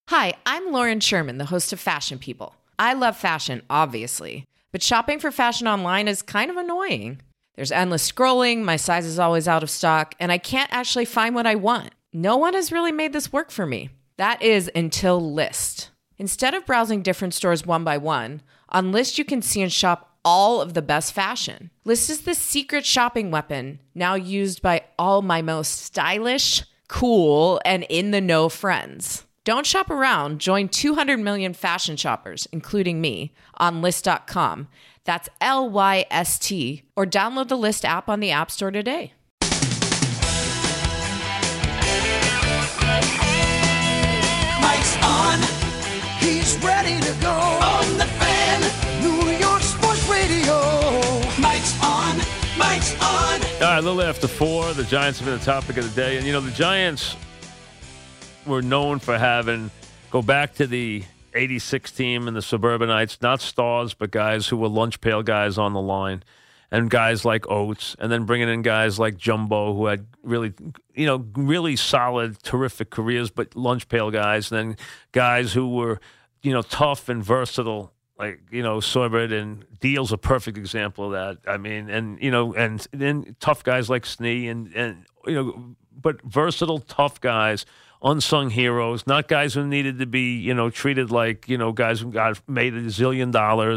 Hi, I'm Lauren Sherman, the host of Fashion People. I love fashion, obviously, but shopping for fashion online is kind of annoying. There's endless scrolling, my size is always out of stock, and I can't actually find what I want. No one has really made this work for me. That is until Lyst. Instead of browsing different stores one by one, on Lyst you can see and shop all of the best fashion. Lyst is the secret shopping weapon, now used by all my most stylish, cool, and in-the-know friends. Don't shop around. Join 200 million fashion shoppers, including me, on Lyst.com. That's Lyst, or download the Lyst app on the App Store today. Mike's on. He's ready to go. On the Fan, New York Sports Radio. Mike's on. Mike's on. All right, a little after 4, the Giants have been the topic of the day. And, the Giants were known for go back to the 86 team and the Suburbanites, not stars, but guys who were lunch pail guys on the line, and guys like Oates, and then bringing in guys like Jumbo who had really, really solid, terrific careers, but lunch pail guys, and then guys who were, tough and versatile, like, Sorbert, and Deal's a perfect example of that. I mean, and then tough guys like Snee and but versatile, tough guys. Unsung heroes, not guys who needed to be, treated like, guys who made $1 zillion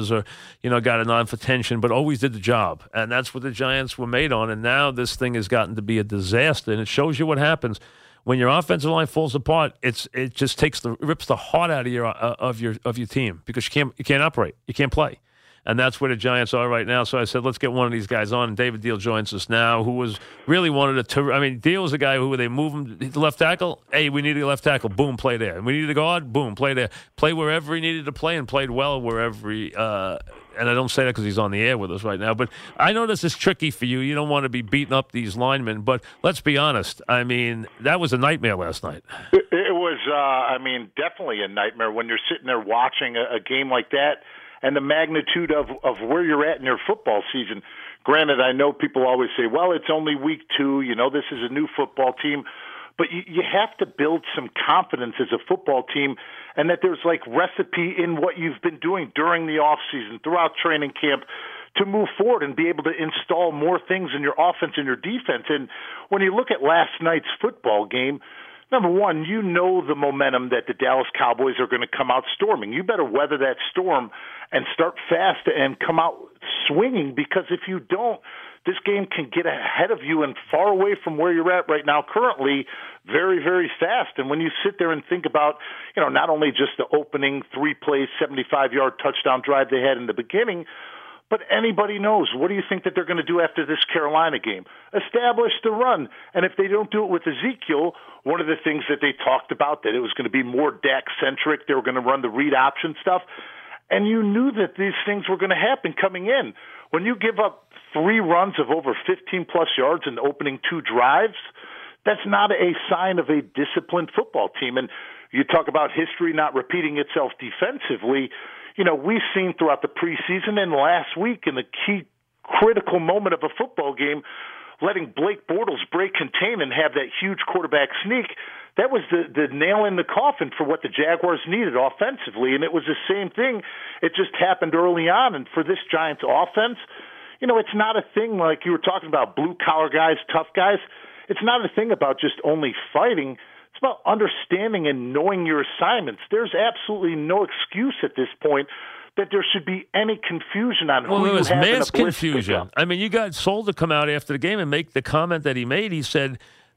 or, got a nod for attention, but always did the job. And that's what the Giants were made on. And now this thing has gotten to be a disaster. And it shows you what happens when your offensive line falls apart. It just rips the heart out of your team, because you can't operate, you can't play. And that's where the Giants are right now. So I said, let's get one of these guys on. And David Deal joins us now, who was really wanted to. Deal was a guy who, they move him to left tackle. Hey, we need a left tackle. Boom, play there. We needed a guard. Boom, play there. Play wherever he needed to play, and played well wherever he. And I don't say that because he's on the air with us right now. But I know this is tricky for you. You don't want to be beating up these linemen. But let's be honest. That was a nightmare last night. It was, definitely a nightmare when you're sitting there watching a game like that. And the magnitude of where you're at in your football season. Granted, I know people always say, well, it's only week 2, this is a new football team. But you have to build some confidence as a football team, and that there's recipe in what you've been doing during the offseason, throughout training camp, to move forward and be able to install more things in your offense and your defense. And when you look at last night's football game, number one, the momentum that the Dallas Cowboys are going to come out storming. You better weather that storm and start fast and come out swinging, because if you don't, this game can get ahead of you and far away from where you're at right now currently very, very fast. And when you sit there and think about, not only just the opening 3-play, 75-yard touchdown drive they had in the beginning, but anybody knows. What do you think that they're going to do after this Carolina game? Establish the run. And if they don't do it with Ezekiel, one of the things that they talked about, that it was going to be more Dak-centric, they were going to run the read option stuff. And you knew that these things were going to happen coming in. When you give up 3 runs of over 15-plus yards in the opening 2 drives, that's not a sign of a disciplined football team. And you talk about history not repeating itself defensively. We've seen throughout the preseason and last week in the key critical moment of a football game, letting Blake Bortles break contain and have that huge quarterback sneak. That was the nail in the coffin for what the Jaguars needed offensively, and it was the same thing. It just happened early on, and for this Giants offense, it's not a thing like you were talking about, blue-collar guys, tough guys. It's not a thing about just only fighting. It's about understanding and knowing your assignments. There's absolutely no excuse at this point that there should be any confusion on who you have in a blitz. Well, there was mass confusion. You got Soul to come out after the game and make the comment that he made. He said,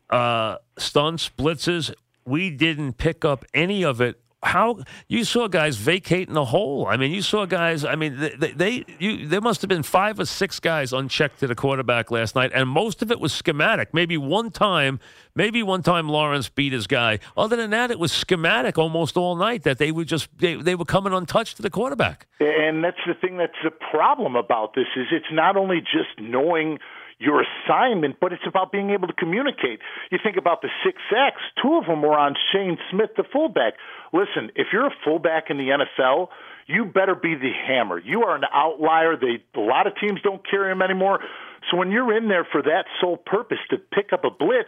stunts, blitzes, we didn't pick up any of it. How you saw guys vacating the hole? You saw guys. There must have been 5 or 6 guys unchecked to the quarterback last night, and most of it was schematic. Maybe one time Lawrence beat his guy. Other than that, it was schematic almost all night. That they were coming untouched to the quarterback. And that's the thing. That's the problem about this is it's not only just knowing your assignment, but it's about being able to communicate. You think about the 6 sacks, 2 of them were on Shane Smith, the fullback. Listen, if you're a fullback in the NFL, you better be the hammer. You are an outlier. A lot of teams don't carry him anymore. So when you're in there for that sole purpose to pick up a blitz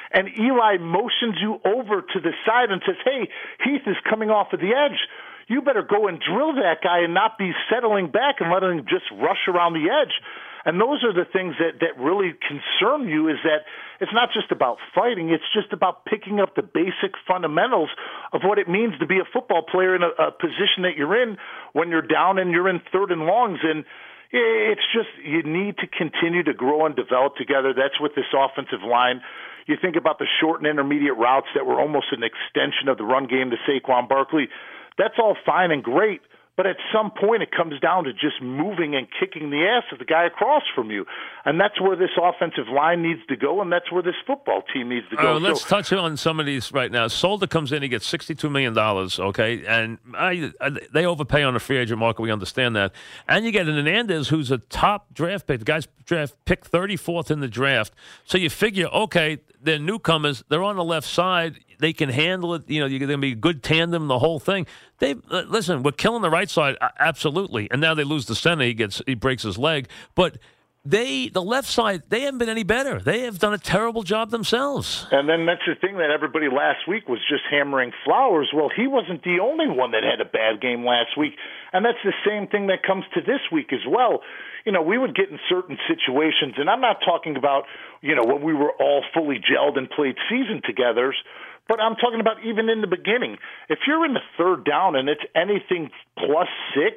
and Eli motions you over to the side and says, hey, Heath is coming off of the edge. You better go and drill that guy and not be settling back and letting him just rush around the edge. And those are the things that really concern you, is that it's not just about fighting. It's just about picking up the basic fundamentals of what it means to be a football player in a position that you're in when you're down and you're in third and longs. And it's just, you need to continue to grow and develop together. That's what this offensive line. You think about the short and intermediate routes that were almost an extension of the run game to Saquon Barkley. That's all fine and great. But at some point, it comes down to just moving and kicking the ass of the guy across from you. And that's where this offensive line needs to go, and that's where this football team needs to go. Let's touch on some of these right now. Solder comes in, he gets $62 million, okay? And they overpay on the free agent market. We understand that. And you get an Hernandez, who's a top draft pick. The guy's draft pick 34th in the draft. So you figure, okay, they're newcomers. They're on the left side. They can handle it. You know, you're going to be a good tandem, the whole thing. Listen, we're killing the right side, absolutely. And now they lose the center. He breaks his leg. But the left side, they haven't been any better. They have done a terrible job themselves. And then that's the thing that everybody last week was just hammering Flowers. Well, he wasn't the only one that had a bad game last week. And that's the same thing that comes to this week as well. You know, we would get in certain situations, and I'm not talking about, you know, when we were all fully gelled and played season together, but I'm talking about even in the beginning. If you're in the third down and it's anything +6,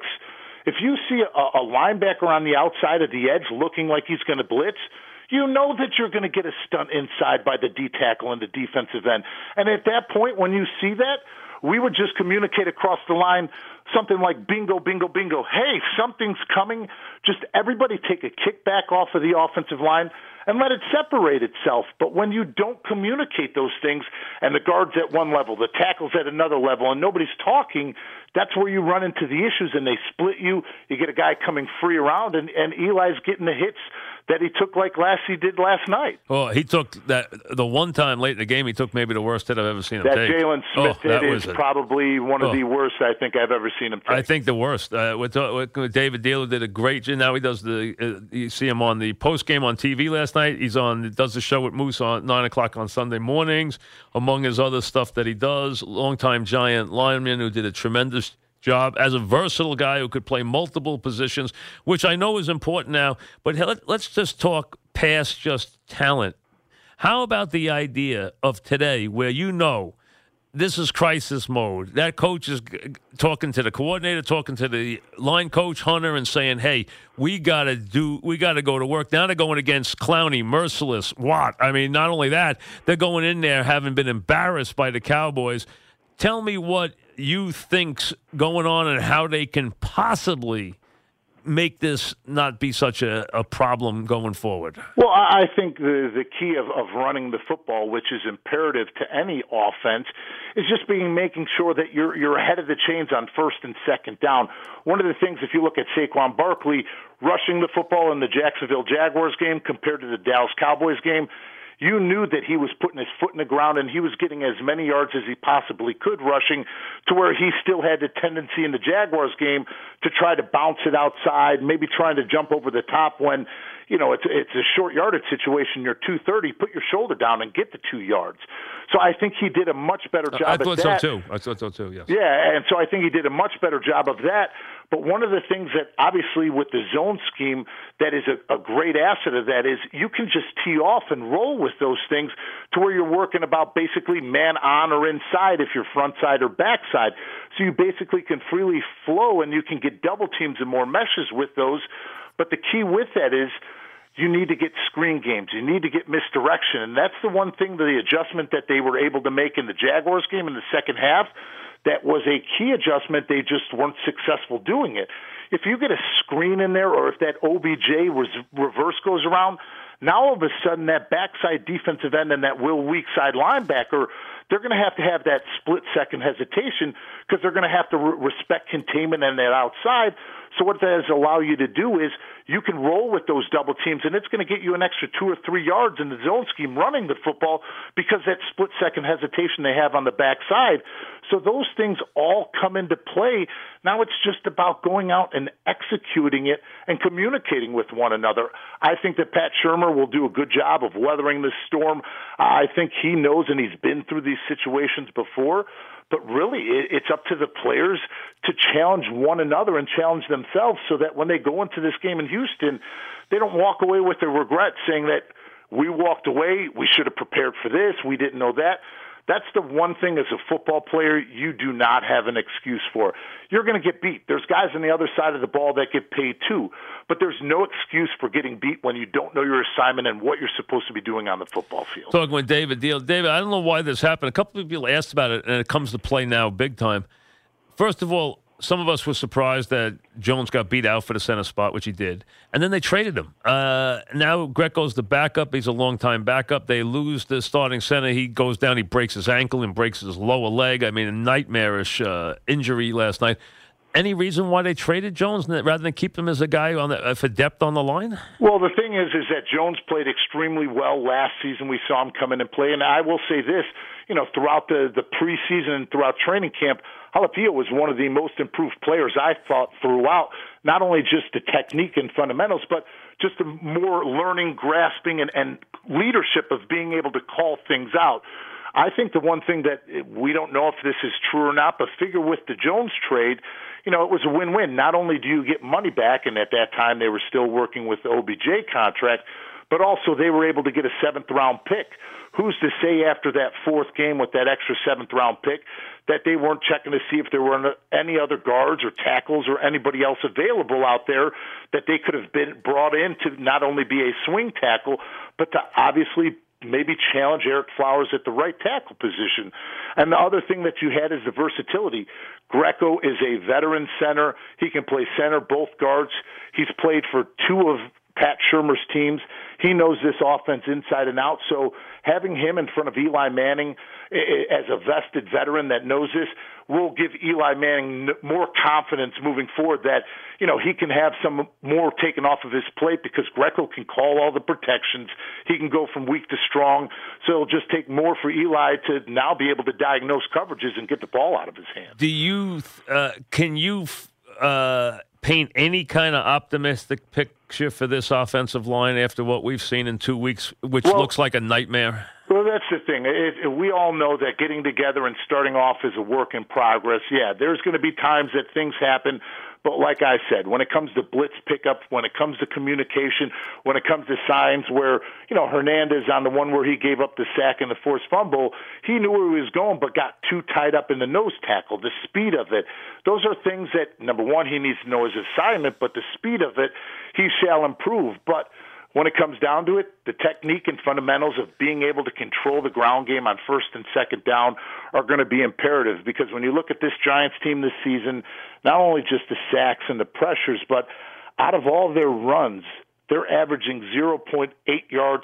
if you see a linebacker on the outside of the edge looking like he's going to blitz, you know that you're going to get a stunt inside by the D tackle and the defensive end. And at that point, when you see that, we would just communicate across the line something like bingo, bingo, bingo. Hey, something's coming. Just everybody take a kickback off of the offensive line and let it separate itself. But when you don't communicate those things, and the guard's at one level, the tackle's at another level, and nobody's talking, that's where you run into the issues, and they split you. You get a guy coming free around, and Eli's getting the hits that he did last night. Well, he took the one time late in the game, he took maybe the worst hit I've ever seen him take. That Jalen Smith hit is probably one of the worst I think I've ever seen him take. I think the worst. With David Dealer did a great job. Now he does you see him on the post game on TV last night. Does the show with Moose on 9 o'clock on Sunday mornings, among his other stuff that he does. Longtime Giant lineman who did a tremendous job as a versatile guy who could play multiple positions, which I know is important now. But let's just talk past just talent. How about the idea of today where this is crisis mode? That coach is talking to the coordinator, talking to the line coach, Hunter, and saying, hey, we got to go to work. Now they're going against Clowney, Merciless, Watt. I mean, not only that, they're going in there having been embarrassed by the Cowboys. Tell me what you think's going on and how they can possibly make this not be such a problem going forward. Well, I think the key of running the football, which is imperative to any offense, is just making sure that you're ahead of the chains on first and second down. One of the things, if you look at Saquon Barkley rushing the football in the Jacksonville Jaguars game compared to the Dallas Cowboys game, you knew that he was putting his foot in the ground and he was getting as many yards as he possibly could rushing, to where he still had the tendency in the Jaguars game to try to bounce it outside, maybe trying to jump over the top when, you know, it's a short yardage situation. You're 230, put your shoulder down and get the 2 yards. So I think he did a much better job I at thought that. I thought so too, yes. Yeah, and so I think he did a much better job of that. But one of the things that obviously with the zone scheme that is a great asset of that is you can just tee off and roll with those things to where you're working about basically man on or inside if you're front side or back side. So you basically can freely flow and you can get double teams and more meshes with those. But the key with that is you need to get screen games. You need to get misdirection. And that's the one thing, the adjustment that they were able to make in the Jaguars game in the second half, that was a key adjustment. They just weren't successful doing it. If you get a screen in there or if that OBJ reverse goes around, now all of a sudden that backside defensive end and that Will weak side linebacker, they're going to have that split-second hesitation because they're going to have to respect containment and that outside. So what that does allow you to do is you can roll with those double teams, and it's going to get you an extra 2 or 3 yards in the zone scheme running the football because that split-second hesitation they have on the backside. So those things all come into play. Now it's just about going out and executing it and communicating with one another. I think that Pat Shurmur will do a good job of weathering this storm. I think he knows and he's been through these situations before. But really, it's up to the players to challenge one another and challenge themselves so that when they go into this game in Houston, they don't walk away with a regret saying that we walked away, we should have prepared for this, we didn't know that. That's the one thing as a football player you do not have an excuse for. You're going to get beat. There's guys on the other side of the ball that get paid too. But there's no excuse for getting beat when you don't know your assignment and what you're supposed to be doing on the football field. Talking with David Deal. David, I don't know why this happened. A couple of people asked about it, and it comes to play now big time. First of all, some of us were surprised that Jones got beat out for the center spot, which he did. And then they traded him. Now Greco's the backup. He's a long-time backup. They lose the starting center. He goes down. He breaks his ankle and breaks his lower leg. I mean, a nightmarish injury last night. Any reason why they traded Jones rather than keep him as a guy for depth on the line? Well, the thing is that Jones played extremely well last season. We saw him come in and play. And I will say this, throughout the preseason and throughout training camp, Halapio was one of the most improved players I thought throughout, not only just the technique and fundamentals, but just the more learning, grasping, and leadership of being able to call things out. I think the one thing that we don't know if this is true or not, but figure with the Jones trade, it was a win-win. Not only do you get money back, and at that time they were still working with the OBJ contract, but also they were able to get a seventh-round pick. Who's to say after that fourth game with that extra seventh-round pick that they weren't checking to see if there were any other guards or tackles or anybody else available out there that they could have been brought in to not only be a swing tackle, but to obviously maybe challenge Eric Flowers at the right tackle position. And the other thing that you had is the versatility. Greco is a veteran center. He can play center, both guards. He's played for two of Pat Shurmur's teams. He knows this offense inside and out. So having him in front of Eli Manning as a vested veteran that knows this will give Eli Manning more confidence moving forward that, he can have some more taken off of his plate because Greco can call all the protections. He can go from weak to strong. So it'll just take more for Eli to now be able to diagnose coverages and get the ball out of his hands. Do you, can you paint any kind of optimistic picture for this offensive line after what we've seen in 2 weeks, which looks like a nightmare? Well, that's the thing. We all know that getting together and starting off is a work in progress. Yeah, there's going to be times that things happen. But like I said, when it comes to blitz pickup, when it comes to communication, when it comes to signs where, Hernandez on the one where he gave up the sack and the forced fumble, he knew where he was going but got too tied up in the nose tackle, the speed of it. Those are things that, number one, he needs to know his assignment, but the speed of it, he shall improve. But when it comes down to it, the technique and fundamentals of being able to control the ground game on first and second down are going to be imperative because when you look at this Giants team this season, not only just the sacks and the pressures, but out of all their runs, they're averaging 0.8 yards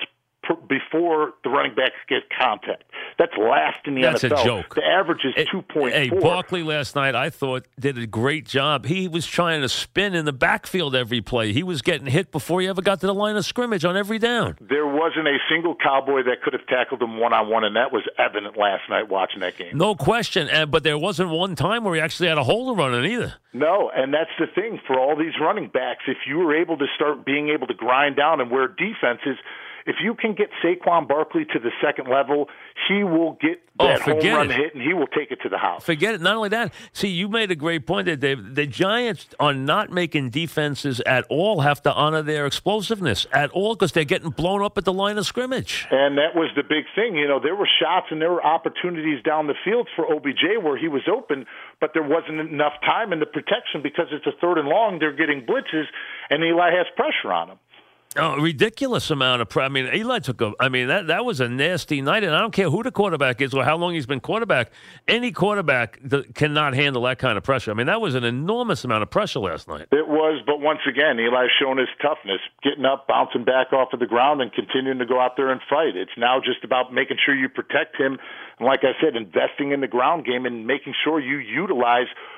before the running backs get contact. That's last in the NFL. That's a joke. The average is 2.4. Hey, Barkley last night, I thought, did a great job. He was trying to spin in the backfield every play. He was getting hit before he ever got to the line of scrimmage on every down. There wasn't a single Cowboy that could have tackled him one-on-one, and that was evident last night watching that game. No question, but there wasn't one time where he actually had a hole to run in either. No, and that's the thing. For all these running backs, if you were able to start being able to grind down and where defense is, if you can get Saquon Barkley to the second level, he will get that home run hit, and he will take it to the house. Forget it. Not only that, see, you made a great point there, Dave. The Giants are not making defenses at all have to honor their explosiveness at all because they're getting blown up at the line of scrimmage. And that was the big thing. There were shots and there were opportunities down the field for OBJ where he was open, but there wasn't enough time in the protection because it's a third and long. They're getting blitzes, and Eli has pressure on him. Oh, ridiculous amount of pressure. I mean, Eli took that was a nasty night, and I don't care who the quarterback is or how long he's been quarterback. Any quarterback cannot handle that kind of pressure. I mean, that was an enormous amount of pressure last night. It was, but once again, Eli's shown his toughness, getting up, bouncing back off of the ground, and continuing to go out there and fight. It's now just about making sure you protect him, and like I said, investing in the ground game and making sure you utilize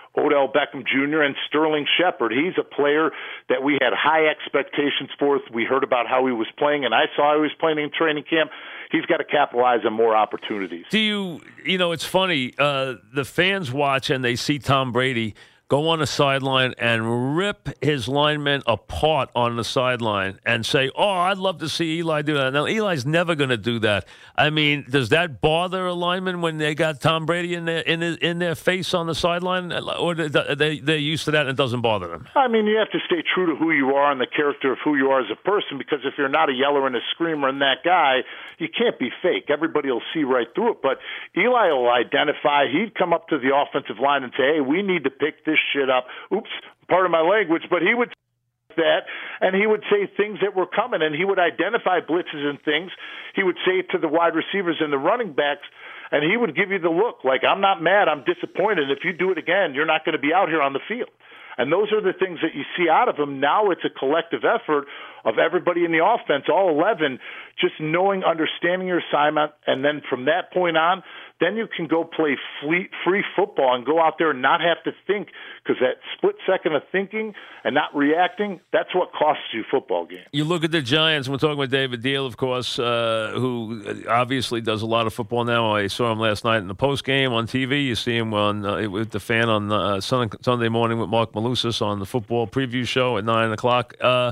Odell Beckham Jr. and Sterling Shepard. He's a player that we had high expectations for. We heard about how he was playing, and I saw he was playing in training camp. He's got to capitalize on more opportunities. Do you know, it's funny, the fans watch and they see Tom Brady go on the sideline and rip his linemen apart on the sideline and say, oh, I'd love to see Eli do that. Now, Eli's never going to do that. I mean, does that bother a lineman when they got Tom Brady in their face on the sideline? Or they're used to that and it doesn't bother them? I mean, you have to stay true to who you are and the character of who you are as a person, because if you're not a yeller and a screamer and that guy, you can't be fake. Everybody will see right through it. But Eli will identify. He'd come up to the offensive line and say, hey, we need to pick this shit up. Oops, pardon my language, but he would say that, and he would say things that were coming, and he would identify blitzes and things. He would say it to the wide receivers and the running backs, and he would give you the look like, I'm not mad, I'm disappointed. If you do it again, you're not going to be out here on the field. And those are the things that you see out of him. Now it's a collective effort of everybody in the offense, all 11, just knowing, understanding your assignment, and then from that point on, then you can go play free football and go out there and not have to think, because that split second of thinking and not reacting, that's what costs you football games. You look at the Giants, we're talking with David Deal, of course, who obviously does a lot of football now. I saw him last night in the postgame on TV. You see him on with the Fan on Sunday morning with Mark Malusis on the football preview show at 9 o'clock.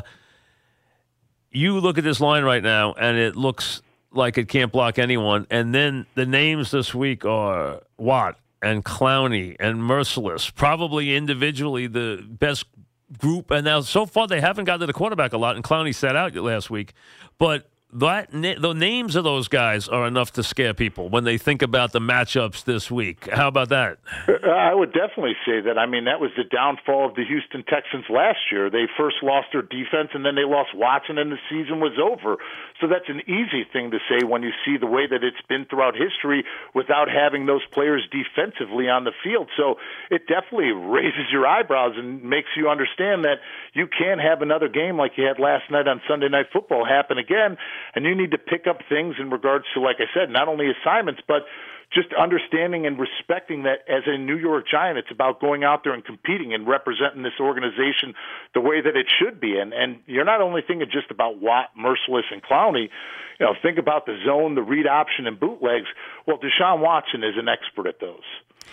You look at this line right now, and it looks like it can't block anyone. And then the names this week are Watt and Clowney and Merciless, probably individually the best group. And now so far they haven't got to the quarterback a lot, and Clowney sat out last week. But the names of those guys are enough to scare people when they think about the matchups this week. How about that? I would definitely say that. I mean, that was the downfall of the Houston Texans last year. They first lost their defense, and then they lost Watson, and the season was over. So that's an easy thing to say when you see the way that it's been throughout history without having those players defensively on the field. So it definitely raises your eyebrows and makes you understand that you can't have another game like you had last night on Sunday Night Football happen again. And you need to pick up things in regards to, like I said, not only assignments, but just understanding and respecting that as a New York Giant, it's about going out there and competing and representing this organization the way that it should be. And you're not only thinking just about Watt, Merciless, and Clowney. You know, think about the zone, the read option, and bootlegs. Well, Deshaun Watson is an expert at those.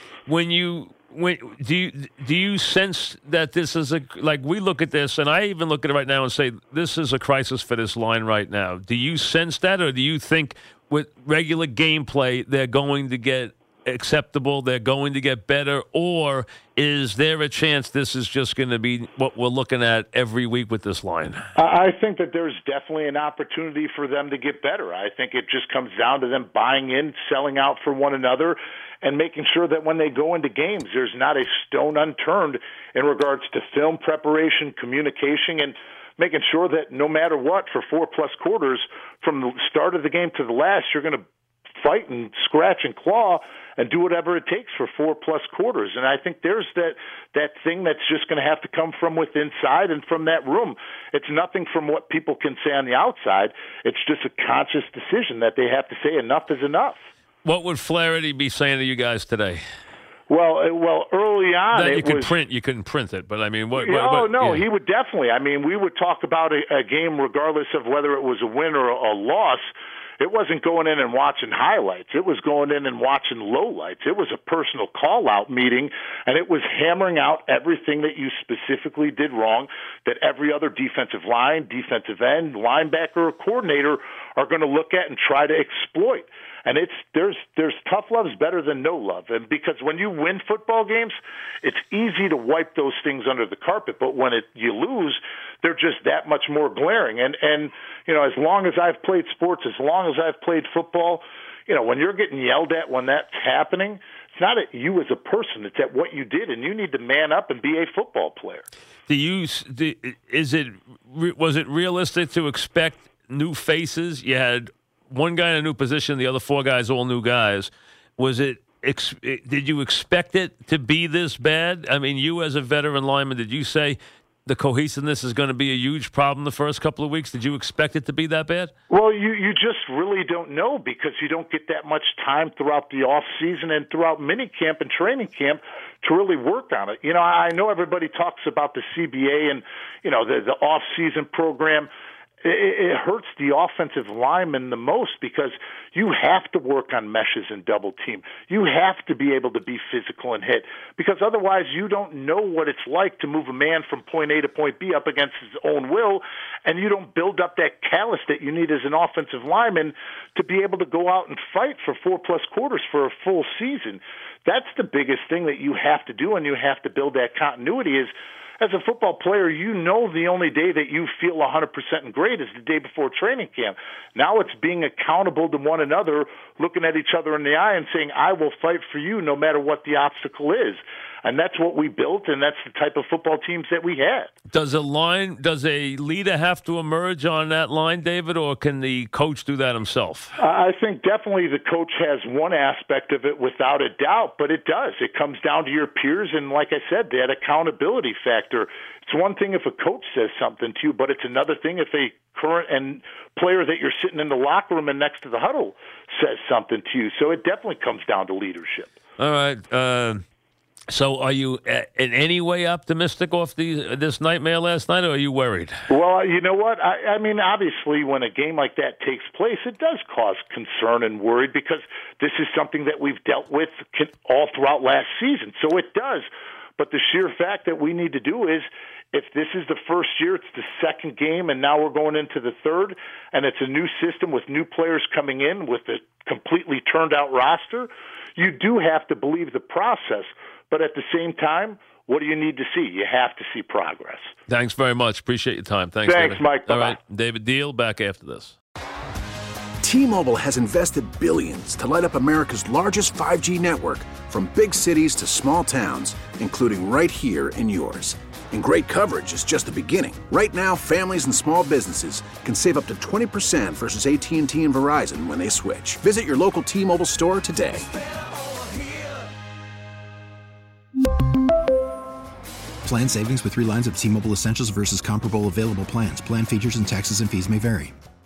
Do you sense that this is we look at this, and I even look at it right now and say this is a crisis for this line right now? Do you sense that, or do you think with regular gameplay they're going to get acceptable, they're going to get better, or is there a chance this is just going to be what we're looking at every week with this line? I think that there's definitely an opportunity for them to get better. I think it just comes down to them buying in, selling out for one another, and making sure that when they go into games, there's not a stone unturned in regards to film preparation, communication, and making sure that no matter what, for 4+ quarters, from the start of the game to the last, you're going to fight and scratch and claw and do whatever it takes for 4+ quarters. And I think there's that thing that's just going to have to come from within inside and from that room. It's nothing from what people can say on the outside. It's just a conscious decision that they have to say enough is enough. What would Flaherty be saying to you guys today? Well, early on, that you couldn't print it, but I mean, he would definitely. I mean, we would talk about a game regardless of whether it was a win or a loss. It wasn't going in and watching highlights. It was going in and watching lowlights. It was a personal call-out meeting, and it was hammering out everything that you specifically did wrong, that every other defensive line, defensive end, linebacker, or coordinator are going to look at and try to exploit. And there's tough love's better than no love. And because when you win football games, it's easy to wipe those things under the carpet. But when you lose, they're just that much more glaring. And you know, as long as I've played sports, as long as I've played football, you know, when you're getting yelled at when that's happening, it's not at you as a person. It's at what you did, and you need to man up and be a football player. Was it realistic to expect new faces? You had one guy in a new position, the other 4 guys, all new guys. Did you expect it to be this bad? I mean, you as a veteran lineman, did you say, the cohesiveness is going to be a huge problem the first couple of weeks? Did you expect it to be that bad? Well, you just really don't know because you don't get that much time throughout the off season and throughout minicamp and training camp to really work on it. I know everybody talks about the CBA and, the off season program. It hurts the offensive linemen the most because you have to work on meshes and double team. You have to be able to be physical and hit because otherwise you don't know what it's like to move a man from point A to point B up against his own will, and you don't build up that callus that you need as an offensive lineman to be able to go out and fight for 4+ quarters for a full season. That's the biggest thing that you have to do, and you have to build that continuity is, as a football player, the only day that you feel 100% and great is the day before training camp. Now it's being accountable to one another, looking at each other in the eye and saying, I will fight for you no matter what the obstacle is. And that's what we built, and that's the type of football teams that we had. Does a leader have to emerge on that line, David, or can the coach do that himself? I think definitely the coach has one aspect of it without a doubt, but it does. It comes down to your peers, and like I said, that accountability factor. It's one thing if a coach says something to you, but it's another thing if a current and player that you're sitting in the locker room and next to the huddle says something to you. So it definitely comes down to leadership. All right. So are you in any way optimistic off this nightmare last night, or are you worried? Well, you know what? I mean, obviously, when a game like that takes place, it does cause concern and worry because this is something that we've dealt with all throughout last season. So it does. But the sheer fact that we need to do is, if this is the first year, it's the second game, and now we're going into the third, and it's a new system with new players coming in with a completely turned-out roster, you do have to believe the process. But at the same time, what do you need to see? You have to see progress. Thanks very much. Appreciate your time. Thanks, David. All Mike. Bye-bye. right, David Deal, back after this. T-Mobile has invested billions to light up America's largest 5G network, from big cities to small towns, including right here in yours. And great coverage is just the beginning. Right now, families and small businesses can save up to 20% versus AT&T and Verizon when they switch. Visit your local T-Mobile store today. Plan savings with 3 lines of T-Mobile Essentials versus comparable available plans. Plan features and taxes and fees may vary.